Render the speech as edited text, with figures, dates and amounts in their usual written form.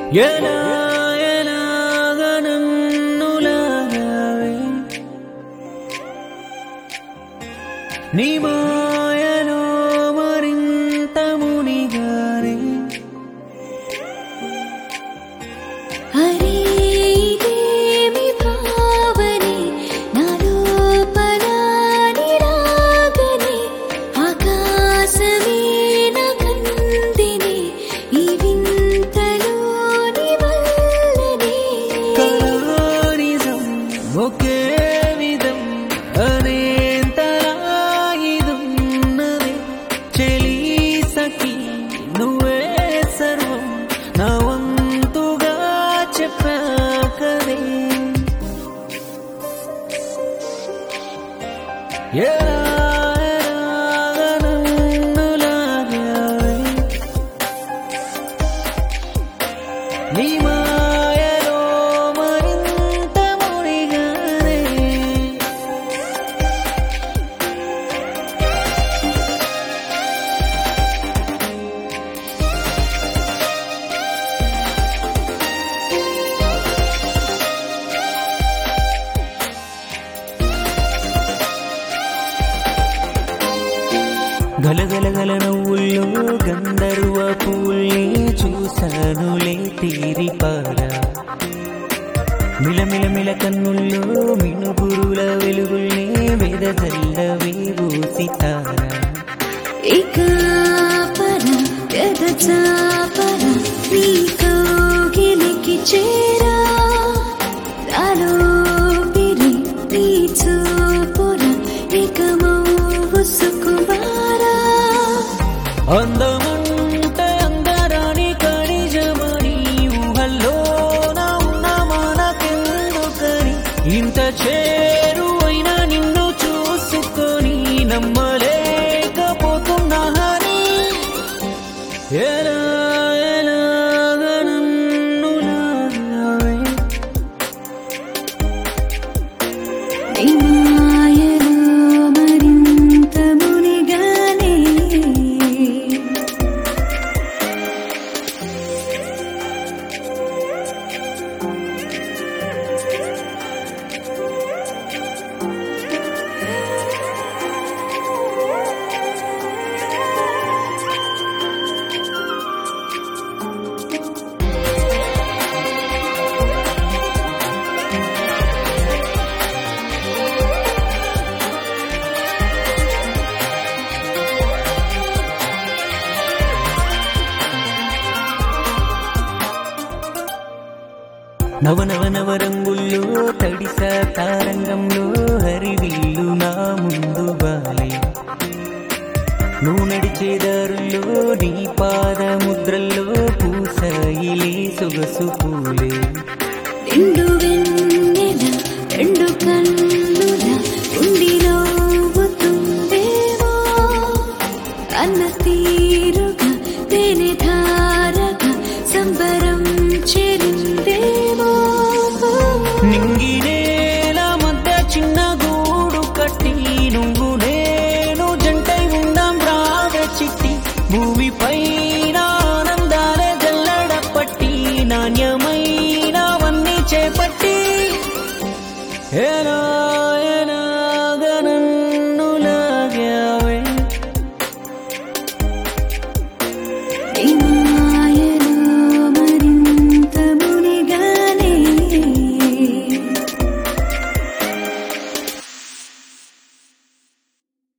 ఎలా ఎలాగా నన్ను లాగావే నీ మాయలో మరింత మునిగానే అరే ఇదేమి భావనే నా లోపల నిరాగనే ఆకాశమే నా కందినే ఈ వింతలోని వల్లనే కళానిజం ఒకే విధం అనేంతలా ఇదున్నదే చెలి సఖి నువ్వే సర్వం నా వంతుగా చెప్పకనే నన్ను లాగావే నీ మాయలో మరింత మునిగానే గలగలగల నవ్వుల్లో గంధర్వ పూల్ని చూశానులే తీరిపారా మిలమిలమిల కన్నుల్లో మినుగురుల వెలుగుల్ని వెదజల్లవే ఊసితారా ఏకాపర పెదచాపర నీ కౌగిలికి చేరా నాలో పిరి నీ చూపుర నికమౌ సుకుమారా అందమంటే అందరాని ఖనిజమని ఊహల్లో నా ఉన్న మనకెందుకని ఇంత చేరువైన నిన్ను చూసుకొని నమ్మలేకపోతున్నాని ఎలా ఎలాగా నన్ను లాగావే నీ మాయలో మరింత మునిగానే నవనవ రంగుల్లో తడిసా తారంగంలో హరివిల్లు నా ముందు బాలే నువ్వు నడిచే దారుల్లో నీ పాద ముద్రల్లో పూసాయిలే సొగసు పూలే రెండు వెన్నెల రెండు కన్నుల ఉండి నవ్వుతుందేమో అన్న తీరుగా తేనె ధారగా సంబరం చేరిందేమో నింగినేల మధ్య చిన్న గూడు కట్టి నువ్వు నేను జంటై ఉందాం రాగ చిట్టి భూమిపైన ఆనందాలే జల్లడ పట్టి నాణ్యమైనవన్నీ చేపట్టి ఎలా